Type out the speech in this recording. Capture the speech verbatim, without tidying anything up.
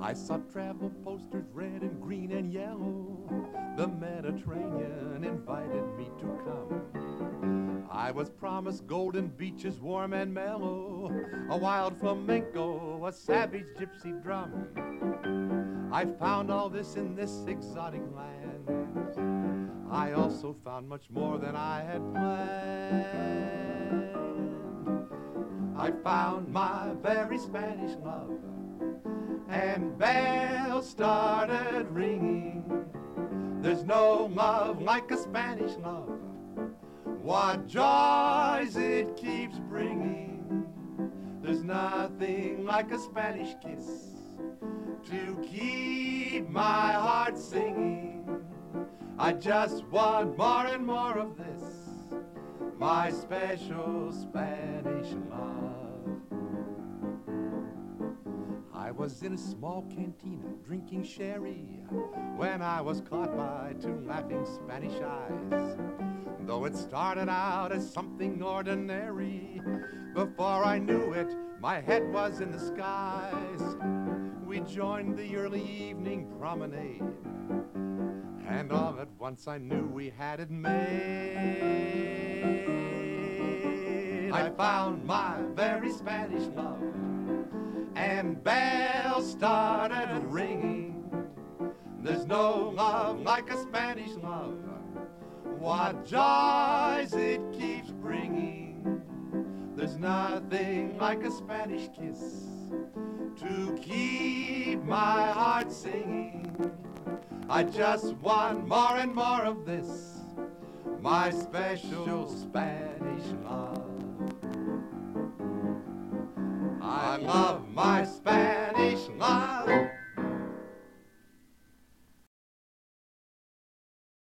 I saw travel posters red and green and yellow. The Mediterranean invited me to come. I was promised golden beaches warm and mellow, a wild flamenco, a savage gypsy drum. I found all this in this exotic land. I also found much more than I had planned. I found my very Spanish love, and bells started ringing. There's no love like a Spanish love. What joys it keeps bringing. There's nothing like a Spanish kiss to keep my heart singing. I just want more and more of this, my special Spanish love. I was in a small cantina drinking sherry when I was caught by two laughing Spanish eyes. Though it started out as something ordinary, before I knew it, my head was in the skies. We joined the early evening promenade, and all at once I knew we had it made. I found my very Spanish love, and bells started ringing. There's no love like a Spanish love. What joys it keeps bringing. There's nothing like a Spanish kiss to keep my heart singing. I just want more and more of this, my special Spanish love. I love my Spanish